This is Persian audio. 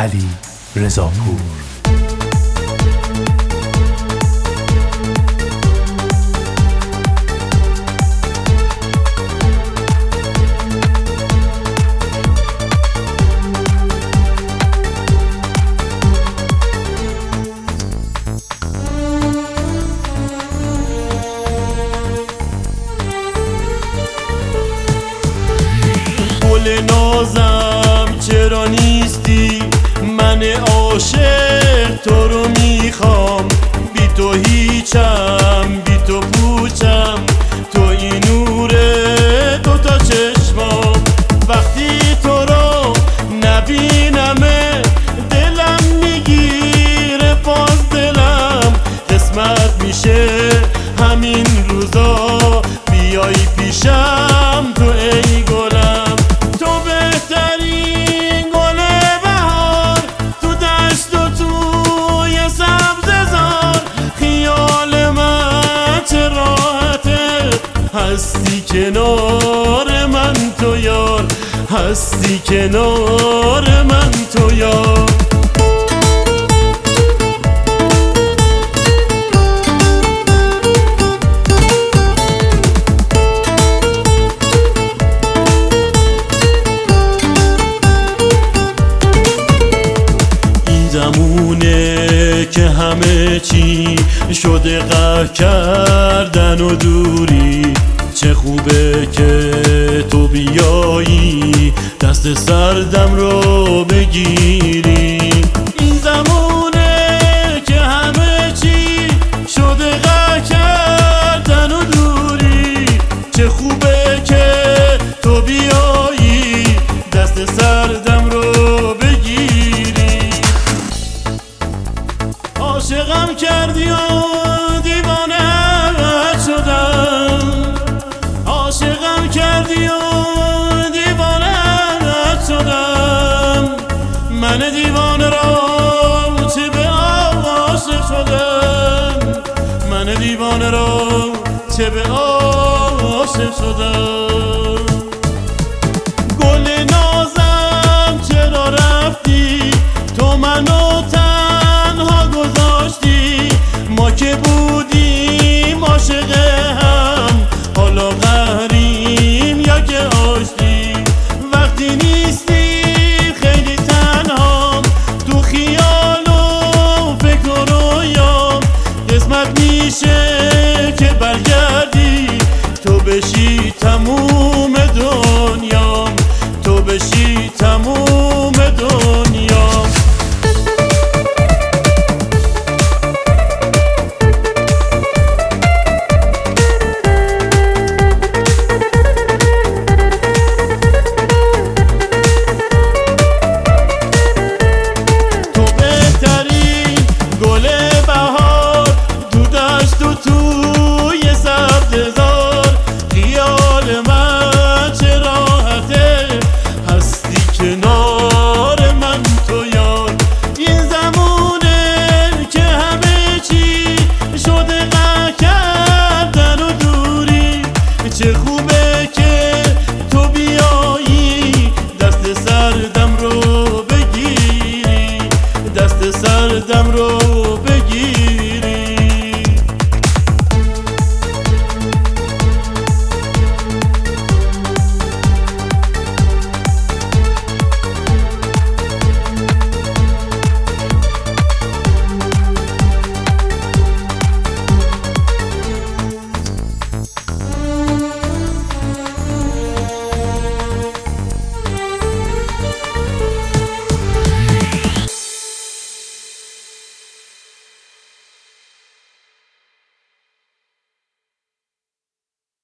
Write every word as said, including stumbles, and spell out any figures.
علی رضاپور. گل نازم چرا نیستی؟ من عاشق تو رو میخوام، بی تو هیچم، بی تو پوچم، تو این نور دو تا چشمام. وقتی تو رو نبینمه دلم میگیره، باز دلم قسمت میشه همین روزا بیای پیشم تو ای گلم. تو بهترین گل بهار تو دشت و توی سبززار، خیال من چه راحته هستی کنار من تو یار، هستی کنار من تو یار. زمونه که همه چی شده قهر کردن و دوری، چه خوبه که تو بیایی دست سردم رو بگیری. این زمونه که همه چی شده قهر کردن و دوری، چه خوبه که تو بیایی دست سردم رو عاشقم کردی و دیوانه شدم، عاشقم کردی و دیوانه شدم. من دیوانه را چه به عاشق شدم، من دیوانه را چه به عاشق شدم. گل نازم چرا رفتی؟ تو منو تنها گذاشتی، ما که بودیم عاشق هم، حالا قهریم یا که آشتی. وقتی نیستی خیلی تنهام، تو خیال و فکر و رویام، قسمت میشه که برگردی تو بشی تموم دنیام، تو بشی تموم دنیام. تو